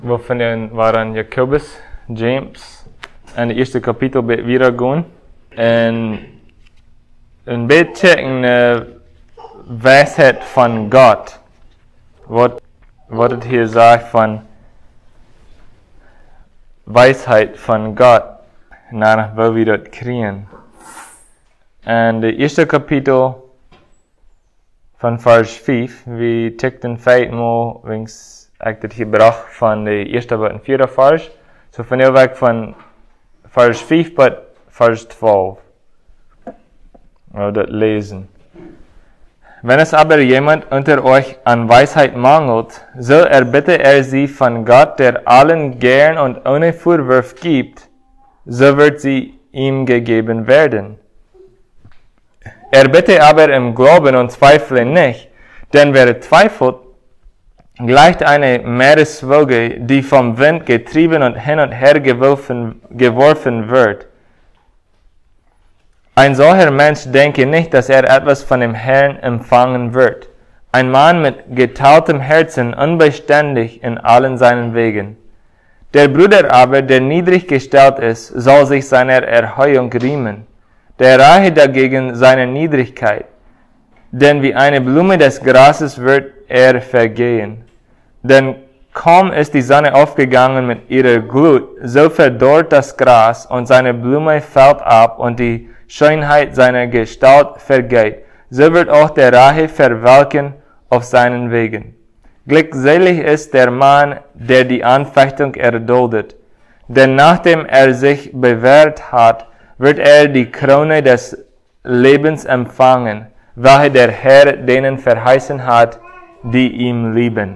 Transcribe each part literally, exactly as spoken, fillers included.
wovon waren Jakobus, James, en het eerste kapitel weer gaan. En een beetje een uh, wijsheid van God. Wat, wat het hier zegt van wijsheid van God. Naar waar we dat krijgen. En het eerste kapitel van vers vijf, we tikten feitmal, wings ik dit gebracht van de eerste tot de vierde vers. So van heel weg van vers vijf tot vers twaalf. We dat lezen. Wenn es aber jemand unter euch an Weisheit mangelt, so erbitte er sie von Gott, der allen gern und ohne Vorwurf gibt, so wird sie ihm gegeben werden. Erbitte aber im Glauben und zweifle nicht, denn wer zweifelt, gleicht eine Meereswoge, die vom Wind getrieben und hin und her geworfen, geworfen wird. Ein solcher Mensch denke nicht, dass er etwas von dem Herrn empfangen wird. Ein Mann mit geteiltem Herzen, unbeständig in allen seinen Wegen. Der Bruder aber, der niedrig gestellt ist, soll sich seiner Erheuung riemen. Der Reiche dagegen seiner Niedrigkeit. Denn wie eine Blume des Grases wird er vergehen. Denn kaum ist die Sonne aufgegangen mit ihrer Glut, so verdorrt das Gras und seine Blume fällt ab und die Schönheit seiner Gestalt vergeht. So wird auch der Reiche verwelken auf seinen Wegen. Glückselig ist der Mann, der die Anfechtung erduldet. Denn nachdem er sich bewährt hat, wird er die Krone des Lebens empfangen, welche der Herr denen verheißen hat, die ihm lieben.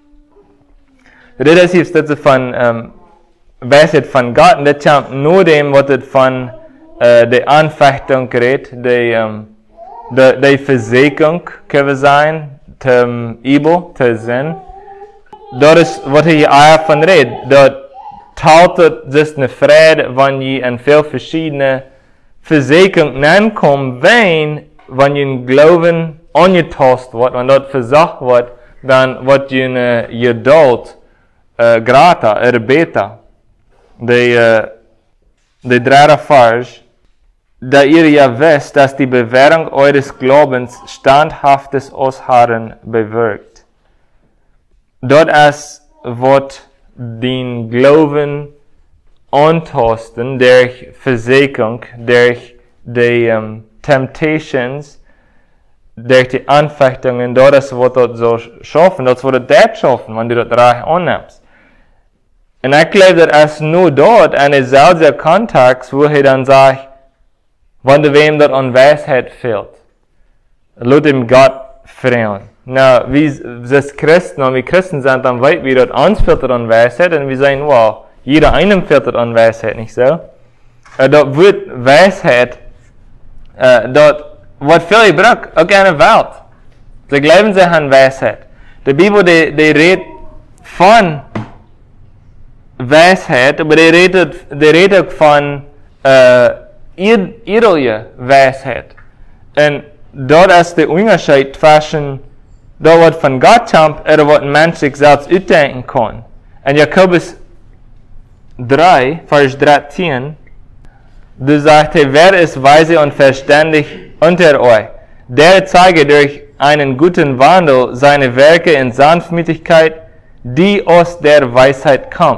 Dit is hier stukje van um, wijsheid van God, en dit komt nur dem, wat het van uh, de aanvechting redt, de, um, de, de verzekering kunnen zijn, te um, evil, te zin. Dat is wat hij hier van redt, dat talt het dus een vrede, wanneer je in veel verschillende verzekeringen aankomt, wanneer je geloven aangetast wordt, wanneer dat verzacht wordt, dan wordt je uh, geduld Uh, grata, erbeta. De, uh, de derde vers. Da ihr ja wisst, dass die Bewährung eures Glaubens standhaftes Ausharren bewirkt. Dort es wird den Glauben antasten durch Versuchung, durch die um, Temptations, durch die Anfechtungen, dort es wird dort so schaffen, dort wird das schaffen, wenn du das Reich annimmst. En ik geloof dat als nu dort een zelfde context, wo hij dan zegt, wanneer wem dat aan wijsheid fehlt, laat hem God vragen. Nou, wie als Christen, en wie Christen zijn, dan weten we dat ons fehlt dat aan wijsheid, en we zeggen, well, jeder einem fehlt dat aan wijsheid, niet zo? Uh, dat wordt wijsheid, uh, dat wordt veel gebruikt, ook in de wereld. Ze geloven zich aan wijsheid. De Bijbel, die, die redt van wijsheid, maar die redt, die redt ook van uh, iedere wijsheid. En dat is de onderscheid tussen dat wat van God komt en wat een mens zich zelfs uitdenken kan. En Jakobus drie, vers dertien, du sagt, wer ist weise und verständig unter euch? Der zeige durch einen guten Wandel seine Werke in Sanftmütigkeit, die aus der Weisheit kommt.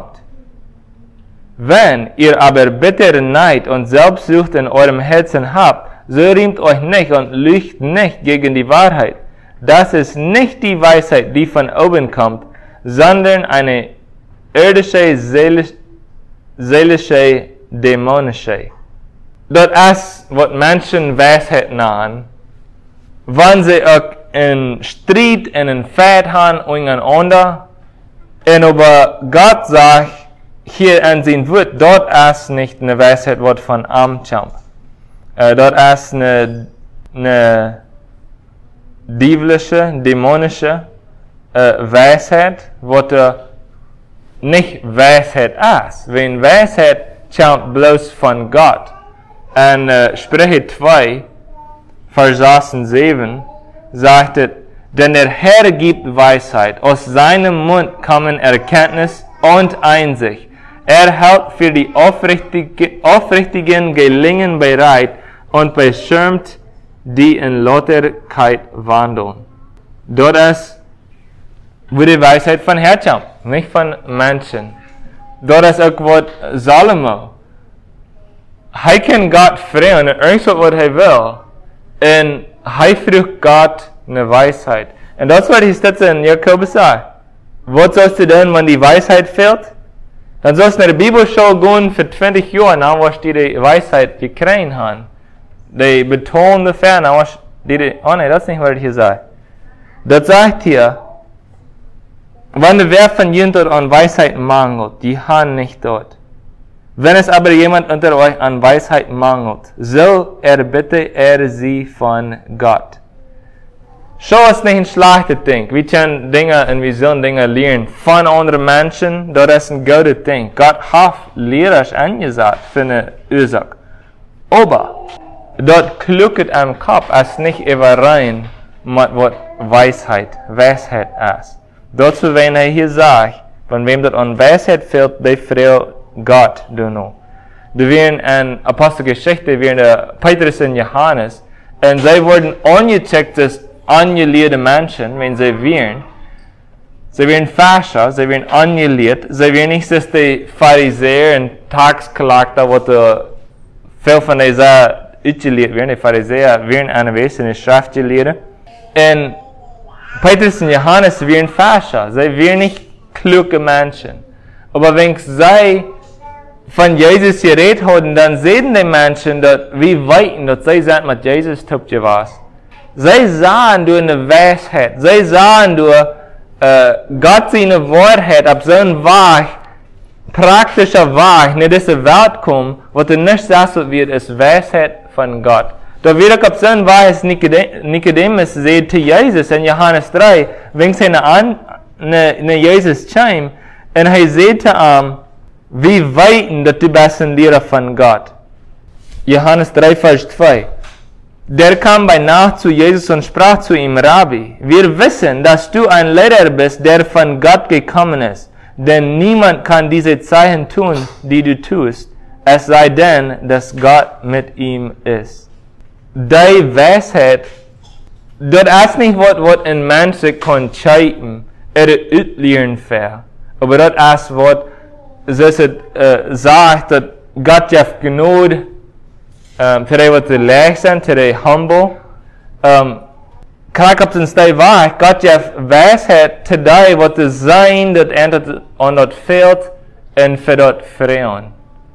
Wenn ihr aber bittere Neid und Selbstsucht in eurem Herzen habt, so riemt euch nicht und lügt nicht gegen die Wahrheit. Das ist nicht die Weisheit, die von oben kommt, sondern eine irdische, seelisch, seelische, dämonische. Das ist, was Menschen Weisheit nahen, wenn sie auch in Streit, in einen Feind haben, untereinander, und aber Gott sagt, hier an sein Wort, dort ist nicht eine Weisheit, was von Am kommt. Äh, dort ist eine, eine dieblische, dämonische äh, Weisheit, was äh, nicht Weisheit ist. Wenn Weisheit kommt bloß von Gott. Und äh, Sprüche zwei, Vers sieben, sagt es, denn der Herr gibt Weisheit, aus seinem Mund kommen Erkenntnis und Einsicht. Er hält für die Aufrichtigen, Aufrichtigen Gelingen bereit und beschirmt die in Lauterkeit wandeln. Dort ist, wo die Weisheit von herkommt, nicht von Menschen. Dort ist auch Wort Salomo. Er kann Gott fragen, und irgendwas, was er will. Und er fragt Gott eine Weisheit. Und das, was ich jetzt in Jakobus sage. Was sollst du tun, wenn die Weisheit fehlt? Dann sollst du in der Bibelschule gehen für zwanzig Jahre, dann wirst du die Weisheit gekriegt haben. Die betonen dafür, dann wirst du die, oh nein, das ist nicht, was ich hier sage. Das sagt hier, wenn der wer von jemand an Weisheit mangelt, die haben nicht dort. Wenn es aber jemand unter euch an Weisheit mangelt, so erbitte er sie von Gott. Schau, ist nicht ein schlechtes Ding. Wir können Dinge und wir sollen Dinge lernen von anderen Menschen. Das ist ein gutes Ding. Gott hat Lehrer angesagt für eine Ursache. Aber dort klugt am Kopf ist nicht überein mit was Weisheit, Weisheit ist. Dazu, wenn er hier sagt, von wem das an Weisheit fehlt, der fragt Gott, du noch. Da wären in Apostelgeschichte, wären der Petrus und Johannes, und sie wurden angecheckt, dass angelehrte Menschen, wenn sie wären, sie wären Fascher, sie wären angelehrt, sie wären nicht so die Pharisäer und Tagsklagter, wo viel von denen ausgelehrt werden, die Pharisäer wären anwesend, die Schriftgelehrte. Und Petrus und Johannes wären Fascher, sie wären nicht kluge Menschen. Aber wenn sie von Jesus geredet haben, dann sehen die Menschen, dass wie weit dass sie sind mit Jesus tut was. Sie sahen durch eine Weisheit, sie sahen durch äh, Gott seine Wahrheit auf so einen Weg, praktischer Weg, in diese Welt kommen, wo du nicht sagst, wird, ist Weisheit von Gott. Da wird auch auf so einen Weg, Nikodemus sagt zu Jesus in Johannes drei, wenn sie eine, eine Jesus kam, und er sagt zu ihm, wie weit dass du bist ein Lehrer von Gott. Johannes drei, Vers zwei. Der kam bei Nacht zu Jesus und sprach zu ihm, Rabbi, wir wissen, dass du ein Lehrer bist, der von Gott gekommen ist, denn niemand kann diese Zeichen tun, die du tust, es sei denn, dass Gott mit ihm ist. Die Weisheit, das ist nicht was, was ein Mensch kann checken oder auslehren für, aber das ist was, das äh, sagt, dass Gott hat Gnade, Um, für die, wat te leeg zijn, voor die humble. Um, kijk op zijn stijl waar, God heeft wijsheid te die wat te zijn, dat entert aan dat veld en voor dat vreemd.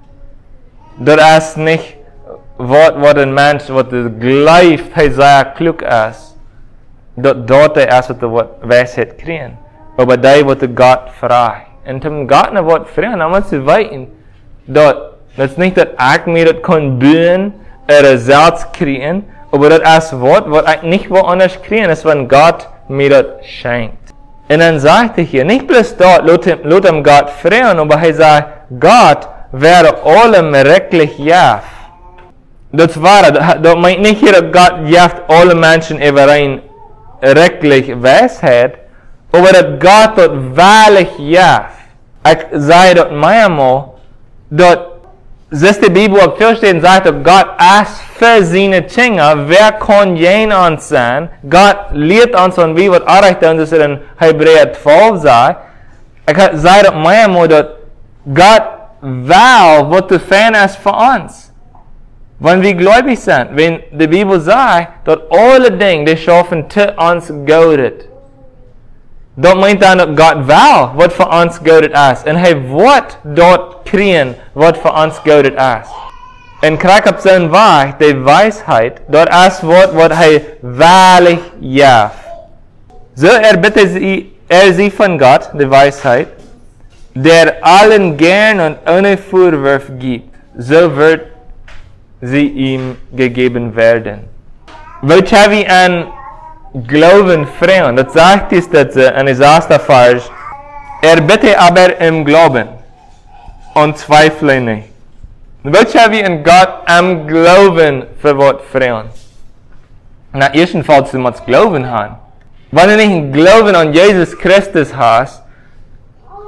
Dat is niet wat, wat een mens, wat de gelijf, hij zei klug is. Dat dat hij is wat de wat wijsheid krijgen. Maar die wat de God vraagt. En toen God naar wat vreemd, dan moet ze weten, dat dat is niet dat ik mir dat kan doen, oder selbst kriegen, aber das ist was, was ich nicht woanders kriegen, ist, wenn Gott mir das schenkt. Und dann sagt er hier, nicht bloß dort, laut dem Gott fragen, aber er sagt, Gott wäre allem rechtlich jaft. Das war, das meint nicht hier, dass Gott jaft alle Menschen über ein rechtlich Weisheit, aber dass Gott dort wahrlich jaft. Ich sage dort manchmal, dort das die Bibel auf viel steht und sagt, dass Gott ist für seine Kinder, wer kann jen uns sein? Gott lehrt uns und wie wird erreicht, und das in Hebräer zwölf sagt. Ich sage doch manchmal, dass Gott will, was zu fern ist für uns. Wenn wir gläubig sind, wenn die Bibel sagt, dass alle Dinge, die schaffen, zu uns gehört. Dat meint dan dat God wel wat voor ons godet is. En hij wordt dort kriegen wat voor ons godet is. En krijg op zijn weg de wijsheid, dat is wat wat hij waarlijk jaft. Zo erbitte sie, er sie von Gott, de wijsheid, der allen gern und ohne Vorwurf gibt. So wird sie ihm gegeben werden. Wat hebben we aan Glauben freuen. Das sagt es dass in der ersten Vers. Er bitte aber im Glauben und zweifle nicht. Was haben wir in Gott am Glauben für was freuen? Na, erstenfalls, du musst Glauben haben. Wenn du nicht Glauben an Jesus Christus hast,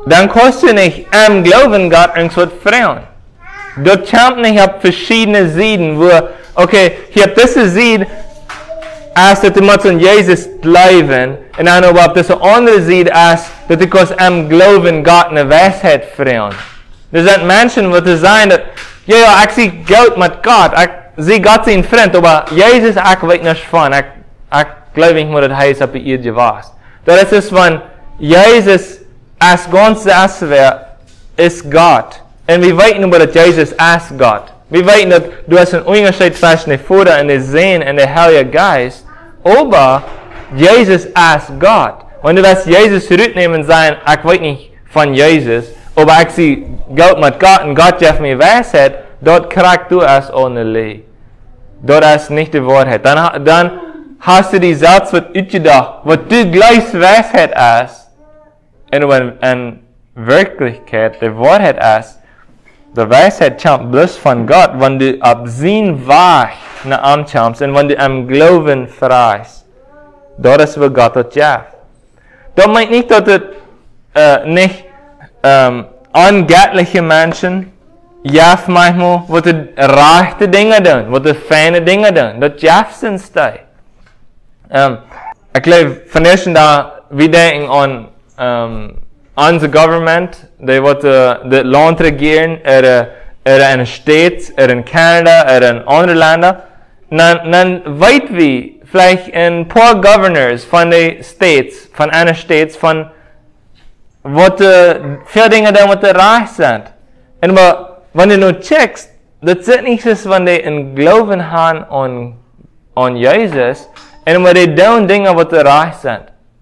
dann kannst du nicht am Glauben Gott irgendwas fragen. Dort kommt nicht auf verschiedene Seiten, wo, okay, hier habt diese Seite, als dass du musst an Jesus glauben, und dann aber auf diese andere Seite, als dass du kannst am Glauben Gott eine Weisheit fragen. Das sind Menschen, die sagen, dass, ja, ja, ich sehe Geld mit Gott, ich sehe Gott sein Freund, aber Jesus, ich weiß nicht von, ich, ich glaube nicht, was das heißt, ob ihr dir was. Das ist, wenn Jesus als ganz das wäre, ist Gott. Und wir wissen aber, dass Jesus als Gott. Wir wissen, dass du hast einen Unterschied zwischen dem Vater und dem Sohn und dem Heiligen Geist, aber Jesus als Gott. Wenn du willst Jesus zurücknehmen und sagen, ich weiß nicht von Jesus, aber ich sehe Gott mit Gott und Gott gibt mir Weisheit, dort kriegst du es ohne Lehre. Dort ist nicht die Wahrheit. Dann, dann hast du die selbst was ausgedacht, was du gleich Weisheit hast, und in Wirklichkeit die Wahrheit ist, die Weisheit kommt bloß von Gott, wenn du ab sein Weg nach ihm kommst und wenn du am Glauben freist. Das ist, was Gott hat ja. Das meint nicht, dass es äh, nicht ähm, ungöttliche Menschen ja manchmal, wo die rechte Dinge tun, wo die feine Dinge tun. Das ja sind die. Ähm, ich glaube, von der da, wir denken an um, unser Government, die wird uh, das Land regieren, er, er in States, er in Kanada, er in andere Länder. Dann, dann weit wir vielleicht ein paar Governors von den States, von einer States, von was uh, viele Dinge da mit der reich sind. Und aber, wenn du nur checkst, das ist nicht so, wenn die einen Glauben haben an, an Jesus, und aber die tun Dinge, was reich sind.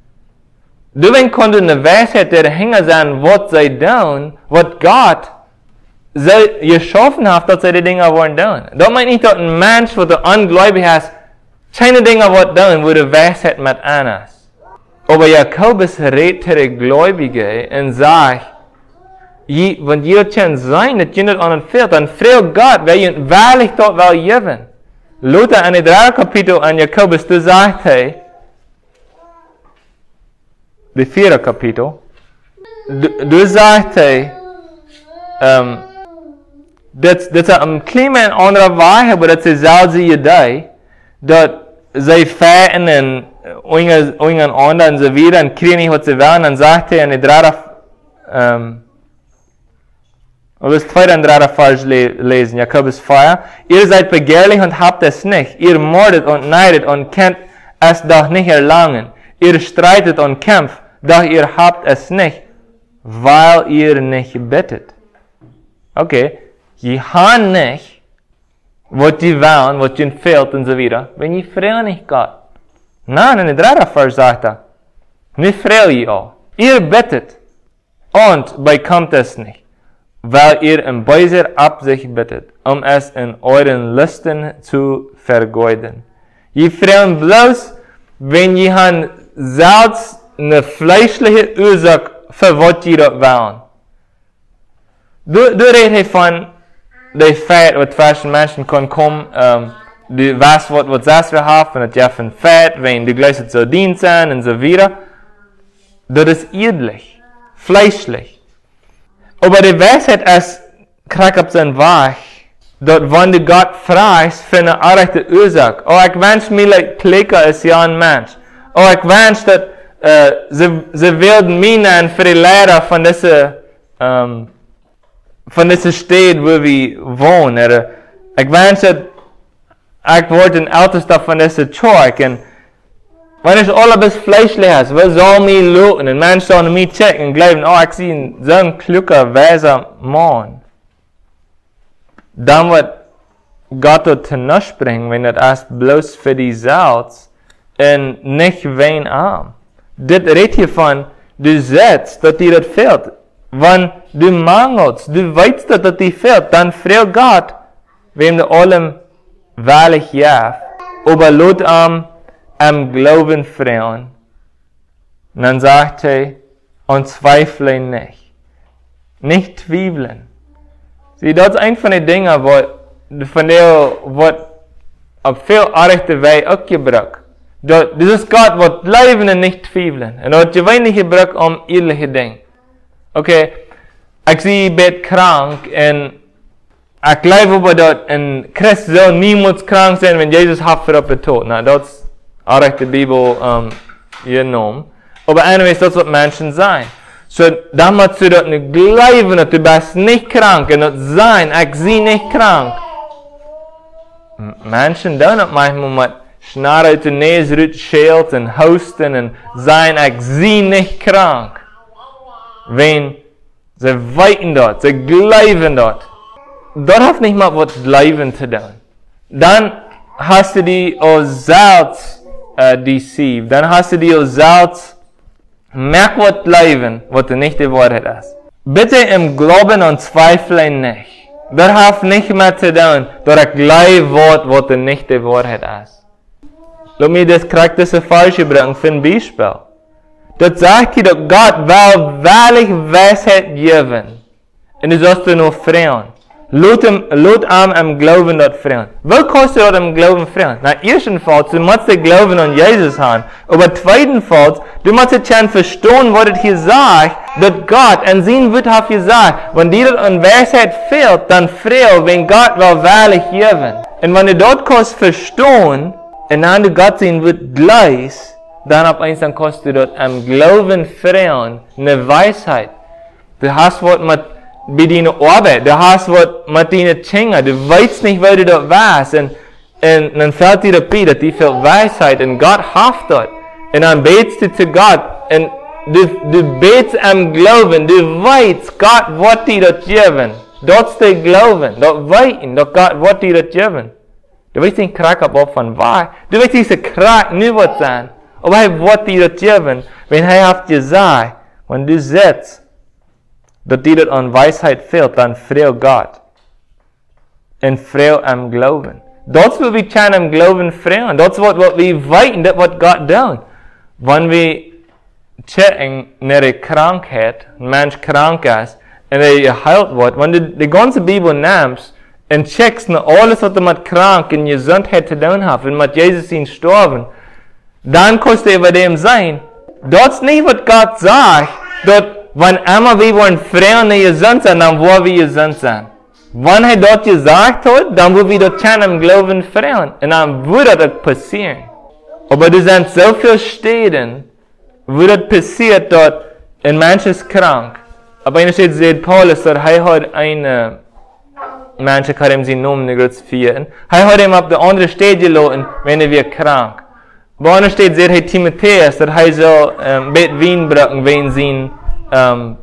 Du kannst eine Weisheit der Hänger sein, was sie tun, was Gott sie geschaffen hat, dass sie die Dinge wollen tun. Das meint nicht, dass ein Mensch, der ungläubig ist, keine Dinge wollen tun, wo die Weisheit mit an ist. Aber Jakobus redet zu den Gläubigen und sagt, wenn ihr kann sein, dass ihr nicht an den fehlt, dann fragt Gott, wer ihr wahrlich dort will geben. Luther in dem dritten Kapitel an Jakobus, du sagst, hey, das vierte Kapitel, du, du sagst, hey, um, das, das ist ein kleiner anderer Wahrheit, aber das ist dieselbe Idee, dass sie fährten und irgendein anderen und so wieder und kriegen nicht, was sie wollen, dann sagt er in der dritten, um, oder das zweite und dritte falsch lesen, Jakobus vier, ihr seid begehrlich und habt es nicht, ihr mordet und neidet und könnt es doch nicht erlangen. Ihr streitet und kämpft, doch ihr habt es nicht, weil ihr nicht bittet. Okay, ihr habt nicht, was ihr wollen, was ihnen fehlt und so weiter, wenn ihr fragt nicht Gott. Nein, in der dritten Vers sagt er, nicht fragt ihr auch. Ihr bittet und bekommt es nicht, weil ihr in böser Absicht bittet, um es in euren Lüsten zu vergeuden. Ihr fragt bloß, wenn ihr selbst eine fleischliche Ursache für was ihr dort wollen. Du, du redest von der Fett, was zwischen Menschen kann kommen, ähm, du weißt, was, was das wir haben, und das ja von Fett, wenn die gleich so dient sind und so weiter. Das ist irdlich, fleischlich. Aber die Weisheit ist, kriegt auf seinen Weg, dort, wenn du Gott fragst für eine echte Ursache. Oh, ich wünsche mir, like, Klicker ist ja ein Mensch. Oh, ich wünsche, dass uh, sie, sie werden mich nennen für die Lehrer von dieser, um, von dieser Stadt, wo wir wohnen. Oder, ich wünsche, ich wollte ein Ältester von dieser Church. Und wenn ich alles bis fleischlich ist, wer soll mich loten? Und Menschen sollen mich checken und glauben, oh, ich sehe so ein kluger, weiser Mann. Dann wird Gott dort hinauspringen, wenn das erst bloß für die selbst und nicht wen arm. Das redet hier von, du siehst, dass dir das fehlt. Wenn du mangelst, du weißt, dass das dir fehlt, dann fragt Gott, wem du allem wahrlich ja, aber lot am am Glauben fragen. Und dann sagt er, und zweifle nicht. Nicht zweifeln. Sieh, das ist ein von den Dingen, wo, von der, was auf viel rechte Weise abgebracht. Dieses Gott wird bleiben und nicht zweifeln. Und er hat gewöhnlich gebracht um ehrliche Dinge. Okay, ich sehe bet krank und ich glaube aber dort ein Christ soll niemals krank sein, wenn Jesus hat für den Tod. Na, das ist auch die Bibel um, genommen. Aber anyways, das wird Menschen sein. So, damals du dort nicht glauben, dass du bist nicht krank und das sein, ich sehe nicht krank. Menschen tun das manchmal mit Schnarren uit de neus schält und husten und sein, ich sehe nicht krank. Wenn sie weiten dort, sie glauben dort. Das hat nicht mal was Glauben zu tun. Dann hast du die aus selbst uh, deceived. Dann hast du die aus selbst merk was Glauben, was du nicht die Wahrheit ist. Bitte im Glauben und Zweifeln nicht. Das hat nicht mehr zu tun, dass ich glaube, was, was du nicht die Wahrheit ist. Lass mich das Charakter falsch bringen für ein Beispiel. Das sagt dir, dass Gott will wahrlich Weisheit geben. Und du sollst du nur freuen. Laut am am Glauben dort freuen. Was kostet dort am Glauben freuen? Na, erstenfalls, du musst den Glauben an Jesus haben. Aber zweitenfalls, du musst schon verstehen, was es hier sagt, dass Gott an sein Wort hat gesagt, wenn dir an Weisheit fehlt, dann freu, wenn Gott will wahrlich geben. Und wenn du dort kannst verstehen, und dann du Gott sein Wort gleich, dann ab eins dann kannst du dort am Glauben freuen, eine Weisheit. Du hast was mit bei deiner Arbeit, du hast was mit deinen Kindern, du weißt nicht, weil du dort warst, und, und dann fällt dir dabei, dass die viel Weisheit, und Gott hat dort, und dann betest du zu Gott, und du, du betest am Glauben, du weißt, Gott wird dir das geben, dort ist der Glauben, dort weiten, dass Gott wird dir das geben. Du weißt nicht, Krack ab von wahr, du weißt nicht, dass Krack nicht wird sein, aber er wird dir das geben, wenn er hat gesagt, wenn du sitzt, dass dir das an Weisheit fehlt, dann freu Gott. Und freu am Glauben. Das will wir schon am Glauben freuen. Das wird, was wir weiten, das wird Gott tun. Wenn wir checken, eine Krankheit, ein Mensch krank ist, und er geheilt wird, wenn du die ganze Bibel nimmst, und checkst nach alles, was du mit krank und Gesundheit zu tun hast, und mit Jesus ihn sterben, dann kannst du über dem sein. Das ist nicht, was Gott sagt, dass wenn einmal wir wollen frei und gesund sein, dann wollen wir gesund sein. Wenn er dort gesagt hat, dann wollen wir dort schon im Glauben frei. Und dann würde das passieren. Aber es sind so viele Städte, wo das passiert, dort ein Mensch ist krank. Aber einer steht, sagt Paulus, dass er hat eine, Mensch kann ihm seinen Namen nicht kurz führen. Er hat ihm auf der anderen Städte gelassen, wenn er wird krank. Bei einer steht, sagt er Timotheus, dass er soll ein Bett Wein bringen, wenn sein Um,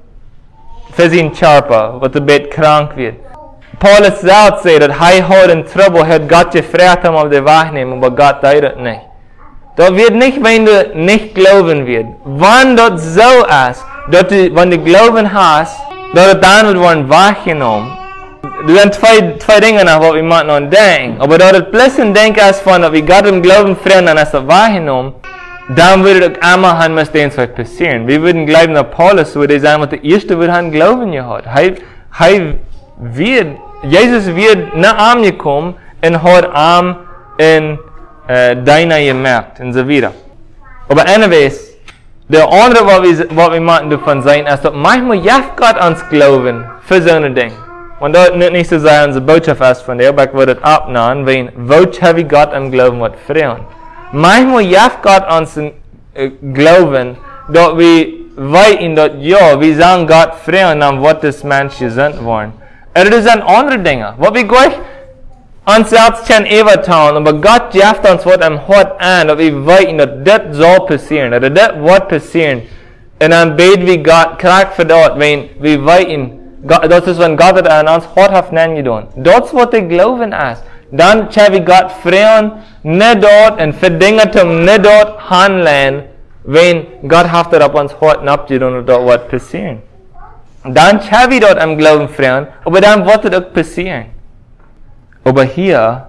für seinen Körper, was der Bett krank wird. Paulus selbst sagt, dass er hat in Trouble, hat Gott gefragt, um auf die Wahrnehmung, aber Gott tut das nicht. Das wird nicht, wenn du nicht glauben wirst. Wenn das so ist, dass du, wenn du Glauben hast, dass du dann wird worden wahrgenommen. Das sind zwei, zwei Dinge, nach was wir manchmal denken. Aber dass du plötzlich ein Denken hast, von, dass wir Gott im Glauben freuen, dann hast du wahrgenommen, dann würde das einmal haben, was denen soll passieren. Wir würden glauben, dass Paulus würde sagen, was der erste würde haben Glauben gehabt. Er, er wird, Jesus wird nach Arm gekommen und hat Arm in äh, deiner gemerkt und so weiter. Aber anyways, der andere, was wir, was wir machen davon sein, ist, dass manchmal jaft Gott ans Glauben für so eine Dinge. Und das nicht so sein, unsere Botschaft ist von der, aber ich würde es abnehmen, wenn, wo habe ich Gott am Glauben was freuen. Manchmal jaft Gott uns äh, Glauben, dass wir weiten, dass ja, wir sagen Gott frei und dann wird das Mensch gesund worden. Aber das sind andere Dinge. Was wir gleich uns selbst schon ever tun, aber Gott jaft uns was am Hort an, dass wir weiten, dass das soll passieren, dass das wird passieren. Und dann beten wir Gott, krack für dort, wenn wir weiten, das ist, wenn Gott das an uns Hort hat getan. Das ist, was der Glauben ist. Dann können wir Gott freuen, nicht dort und für Dinge zum nicht dort handeln, wenn Gott hat das auf uns Hort abgetan und dort wird passieren. Dann können wir dort am Glauben freuen, aber dann wird es auch passieren. Aber hier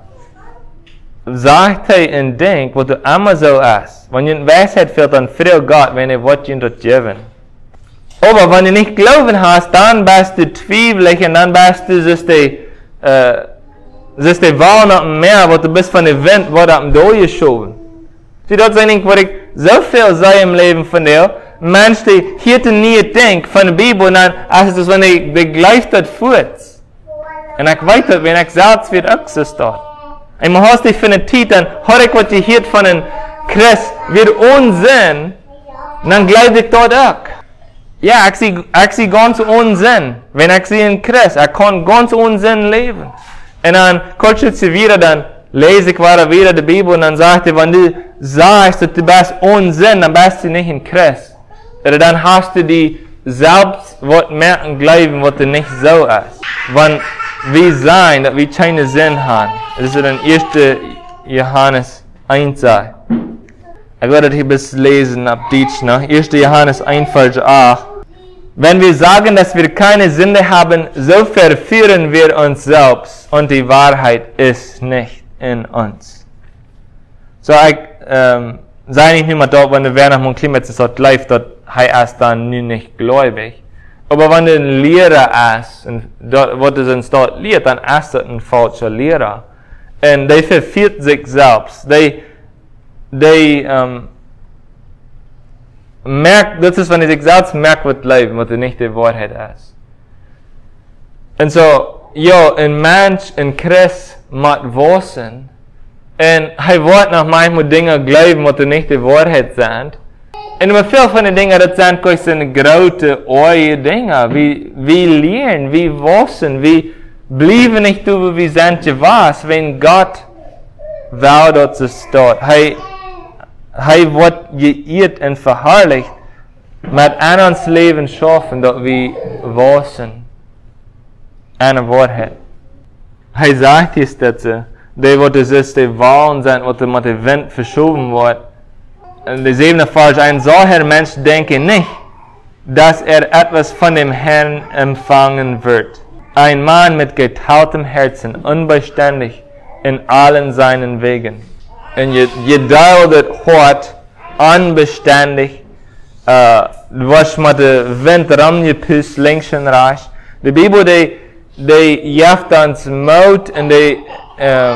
sagt er und denkt, was du immer so ist. Wenn du in Weisheit fehlt, dann freu Gott, wenn er wird dir das geben. Aber wenn du nicht Glauben hast, dann bist du zwiebelig und dann bist du so die, äh, das ist die Wahl nach dem Meer, wo du bist von dem Wind, wo du am Durchgeschoben. Sie dort sagen, wo ich so viel sei im Leben von dir, Mensch, die hier nie denkt von der Bibel, dann als es wenn ich die gleicht das voort. Und ich weiß das, wenn ich selbst wird auch so dort. Und man hast dich für eine Zeit, dann höre ich, was die hier von einem Christ wird Unsinn, dann gleiche ich dort auch. Ja, ich sehe, ich sehe ganz Unsinn. Wenn ich sehe einen Christ, ich kann ganz Unsinn leben. Und dann kurz sie wieder, dann lese ich wieder die Bibel und dann sagt er, wenn du sagst, dass du bist Unsinn, dann bist du nicht ein Christ. Oder dann hast du die selbst was merken glauben, was du nicht so ist. Wenn wir sein, dass wir keinen Sinn haben. Das ist dann erster Johannes eins. Ich werde das hier bis lesen ab Deutsch noch. erster Johannes eins, Vers acht. Wenn wir sagen, dass wir keine Sünde haben, so verführen wir uns selbst und die Wahrheit ist nicht in uns. So, ich ähm, sage nicht mehr dort, wenn du während dem Klima ist, dort läuft, dort heißt dann nicht gläubig. Aber wenn du ein Lehrer ist, und dort, wo du uns dort lehrt, dann ist das ein falscher Lehrer. Und der verführt sich selbst. Der, der, ähm, merkt, das ist, wenn er sich selbst merkt, was leben, was nicht die Wahrheit ist. Und so, ja, ein Mensch, ein Christ, muss wissen, und er wird nach manchmal Dinge glauben, was nicht die Wahrheit sind. Und immer viel von den Dingen, das sind gleich so große, neue Dinge. Wir, wir lernen, wir wissen, wir bleiben nicht über, wie sind je was, wenn Gott will, dass es steht. Er, er wird geirrt und verherrlicht, mit an uns Leben schaffen, dass wir wissen, eine Wahrheit. Er sagt es dazu, die, wo das ist, die Wahlen sind, wo mit dem Wind verschoben wird. In der siebten Vers, ein solcher Mensch denke nicht, dass er etwas von dem Herrn empfangen wird. Ein Mann mit geteiltem Herzen, unbeständig in allen seinen Wegen. Und geduldet Hort, unbeständig, äh, was mit dem Wind rumgepusst, links und rechts. Die Bibel, die, die jaft uns Mut und die, äh,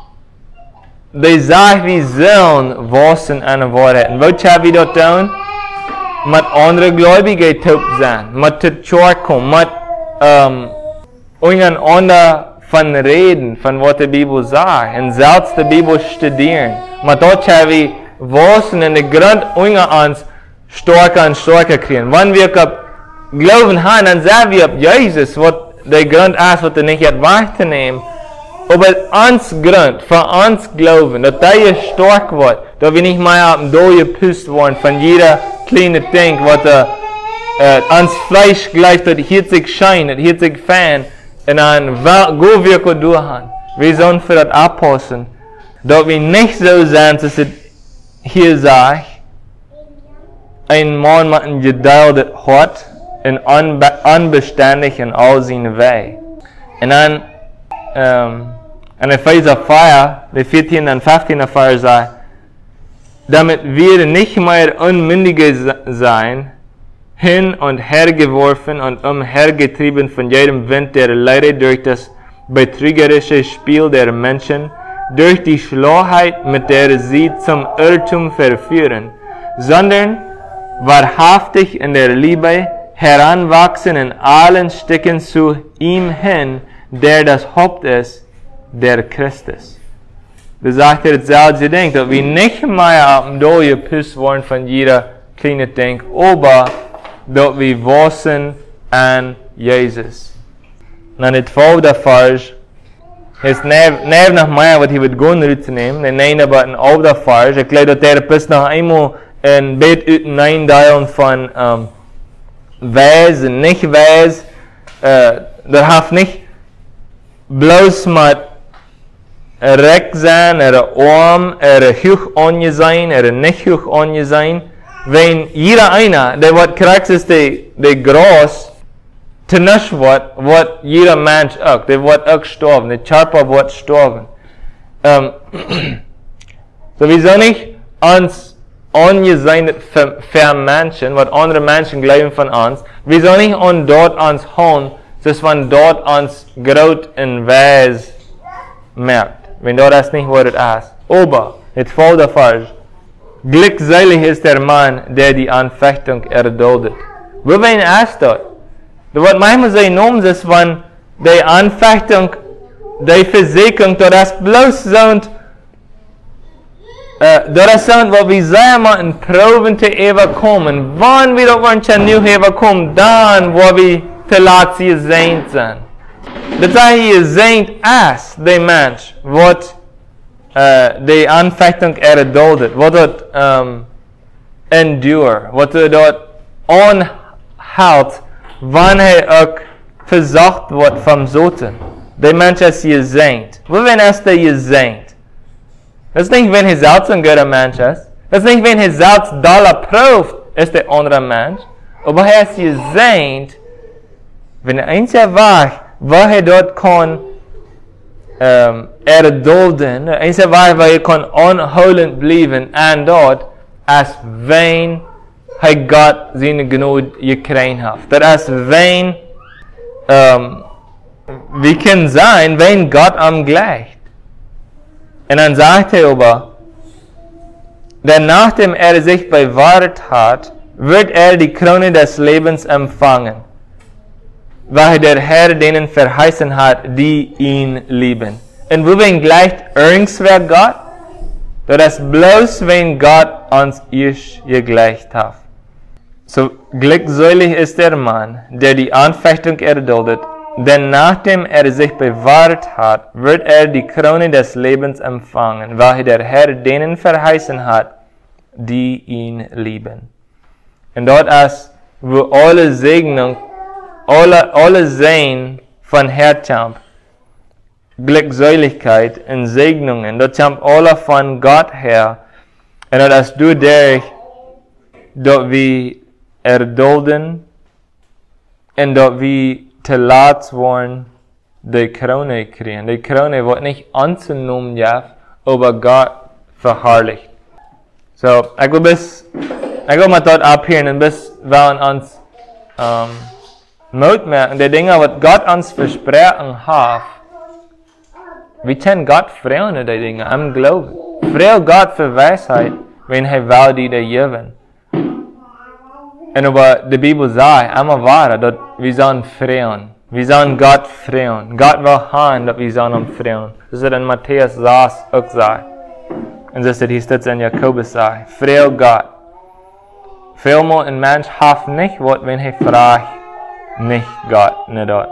die sagt, wir sollen wissen eine Wahrheit. Und was haben wir dort tun? Mit anderen Gläubigen taub sein, mit der Church kommen, mit ähm, untereinander von reden, von was die Bibel sagt, und selbst die Bibel studieren. Mit dort haben wir wissen und den Grund unter uns stärker und stärker kriegen. Wenn wir glauben haben, dann sagen wir auf Jesus, was der Grund ist, was er nicht hat wahrzunehmen. Aber uns Grund, für uns Glauben, dass der stark wird, dass wir nicht mehr auf dem Doi gepusht worden von jeder kleinen Ding, was er, äh, ans Fleisch gleicht, das hier sich scheint, das hier sich fern, und dann go wirklich durchhaben. Wir sollen für das abpassen, dass wir nicht so sind, dass es hier sagt, ein Mann mit einem geduldet Hort und unbe unbeständig in all seinen Wegen. Und dann, ähm, in Epheser vier, der vierzehnten und fünfzehnten Vers sagt, damit wir nicht mehr Unmündige sein, hin und her geworfen und umhergetrieben von jedem Wind der Lehre durch das betrügerische Spiel der Menschen, durch die Schlauheit, mit der sie zum Irrtum verführen, sondern wahrhaftig in der Liebe heranwachsen in allen Stücken zu ihm hin, der das Haupt ist, der Christus. Das sagt er selbst, ihr denkt, dass wir nicht mehr auf dem Doi gepusht worden von jeder kleinen Ding, aber dass wir wissen an Jesus. Und dann der zweite Vers ist neben noch mehr, was ich würde gehen rüberzunehmen, der nein, aber ein alter Vers. Ich glaube, dass der bis noch einmal ein Bett einteilen von ähm, Weis und nicht Weis. Äh, das hat nicht bloß mit recht sein, oder arm, oder hoch angesehen, oder nicht hoch angesehen. Wenn jeder einer, der was kriegt, ist der, der groß, zu nicht wird, wird jeder Mensch auch, der wird auch sterben, der Körper wird sterben. Ähm, so wir sollen nicht uns angesehen vermenschen, was andere Menschen glauben von uns. Wir sollen nicht an dort uns hauen, dass man dort uns groß und weis merkt. Wenn dort das nicht, was es ist. Aber, jetzt folgt der Vers. glückselig ist der Mann, der die Anfechtung erduldet. Wo wen erst dort? Wat manchmal sie noemen is van die Anfechtung, die Versicherung, dat is bloß zo'n Uh, dat is zo'n wat we zeggen maar in proeven te overkomen. Wanneer we dat want je nieuw overkomen, dan waar we te laat zijn zijn. Dat is je zijn als de mens wat uh, de aanvechting erduldet, wat dat um, endure, wat dat aanhoudt, wanneer hij ook verzacht wordt van zoten. De mens is je zijn. Wat is dat je zijn? Das ist nicht, wenn er selbst ein guter Mensch ist. Das ist nicht, wenn er selbst Dollar prüft, ist der andere Mensch. Aber er ist gesehnt, wenn er einzig war, wo er dort kann ähm, erdulden, einzig war, wo er kann anholend bleiben, und dort, als wenn er Gott seine Gnade gekriegt hat. Das ist, wenn ähm, wir können sein, wenn Gott am gleicht. Und dann sagt er aber, denn nachdem er sich bewahrt hat, wird er die Krone des Lebens empfangen, weil der Herr denen verheißen hat, die ihn lieben. Und wo wen gleicht irgendwer Gott? Das ist bloß, wenn Gott uns ich gegleicht hat. So glückselig ist der Mann, der die Anfechtung erduldet, denn nachdem er sich bewahrt hat, wird er die Krone des Lebens empfangen, weil der Herr denen verheißen hat, die ihn lieben. Und dort ist, wo alle Segnung, alle, alle Sehen von Herrschap, Glückseligkeit und Segnungen, dort kommt alle von Gott her. Und dort ist du der, dort wir erdulden, und dort wir te laat worden die Krone kriegen. Die Krone wird nicht anzunehmen, ja, aber Gott verherrlicht. So, ich will bis, ich will mal dort abhören und bis wir uns ähm, Mut merken, die Dinge, was Gott uns versprochen hat, wir können Gott fragen, die Dinge, am Glauben. Frage Gott für Weisheit, wenn er will, die dir geben. Und aber die Bibel sagt, einmal wahr, dass wir sollen fragen. Wir sollen Gott fragen. Gott will haben, dass wir sollen ihm fragen. Das ist in Matthäus sechs auch sagt. Und das ist hier steht in Jakobus sagt. Frage Gott. Vielmal ein Mensch hat nicht, was wenn er fragt, nicht Gott, nicht dort.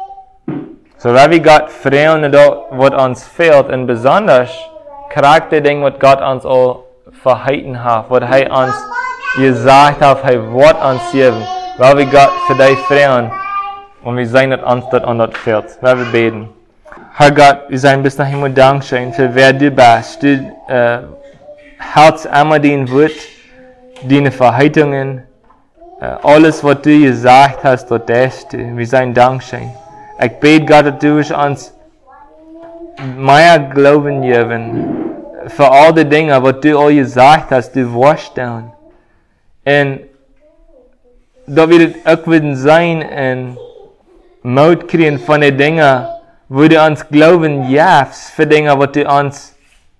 So, wenn wir Gott fragen, nicht dort, was uns fehlt, und besonders kriegt der Ding, was Gott uns all verhalten hat, was er uns gesagt hat, er wird uns geben, weil wir Gott für dich fragen und wir sehen, dass uns das an das fehlt. Weil wir beten. Herr Gott, wir sagen bis nach Himmel Dankeschön für wer du bist. Du äh, hältst einmal dein Wort, deine Verhaltungen, äh, alles, was du gesagt hast, dort ist du. Wir sagen Dankeschön. Ich bete Gott, dass du uns mehr Glauben geben für all die Dinge, was du all gesagt hast, du wirst tun. Und da wird es auch wieder sein und Mut kriegen von den Dingen, wo du uns Glauben gibst, für Dinge, was du uns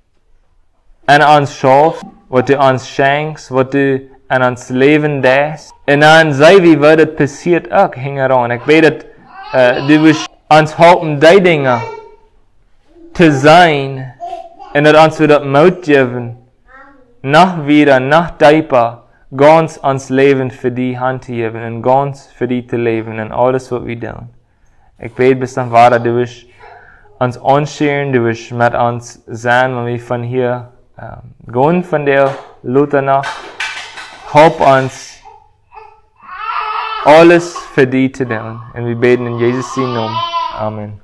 an uns schaffst, was du uns schenkst, was du an uns Leben lässt. Und dann sei wie, was das passiert auch hingeran. Ich bete, äh, du wirst uns helfen, die Dinge zu sein und dass uns wieder Mut geben, noch wieder, noch tiefer, ganz ans Leben für die Hand geben und ganz für die zu leben und alles, was wir tun. Ich bete bis dann weiter, du wirst uns anschauen, du wirst mit uns sein, wenn wir von hier äh, gehen, von der Luther nach. Help uns, alles für die zu tun. Und wir beten in Jesus' Namen. Amen.